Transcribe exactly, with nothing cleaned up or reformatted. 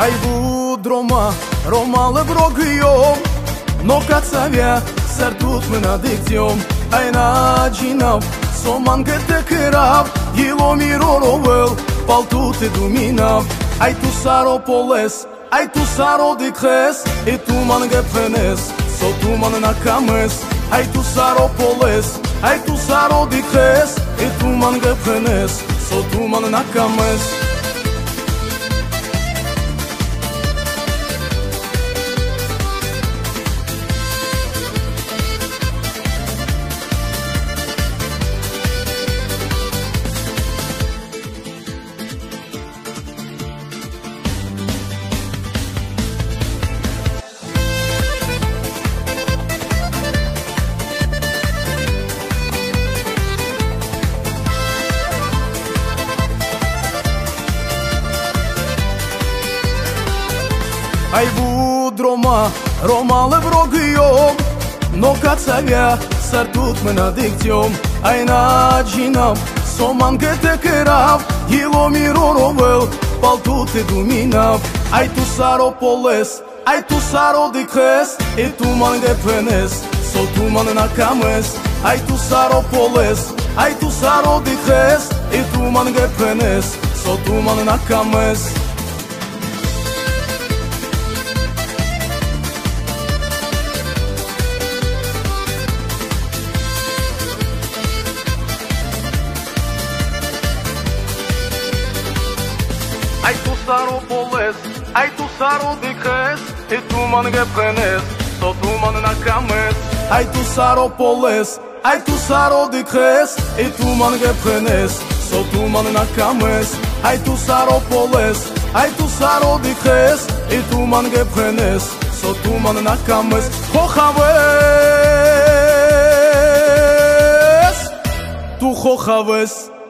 Ai bud Roma, Roma lë vrogëjom, no ka ca vja, sartut më na dikciom. Ai na gjinav, so man këtë kërav, jilo miro rovëll, paltu të duminav. Ai tu saro poles, ai tu saro dikhes, e tu man gë pënes, so tu man na kamës. Ai tu saro poles, ai tu saro dikhes, e tu man gë pënes, so tu man na kamës. Ai bud Roma, Roma lë vrogëjom, no ka ca vja, sartut më na dikciom. Ai na gjinav, so man këtë kërav, jilo miro rovëll, paltu të duminav. Ai tu saro poles, ai tu saro dikhes, e tu man gë pënes, so tu man na kamës. Ai tu saro poles, ai tu saro dikhes, e tu man gë pënes, so tu man na kamës. Ai tu saro poles, ai tu saro dikhes, e tu man gë pënes, so tu man na kamës. Ai tu saro poles, ai tu saro dikhes, e tu man gë pënes, so tu man na kamës. Ai tu saro poles, ai tu saro dikhes, e tu man gë pënes, so tu man na kamës. Xochavës, tu xochavës.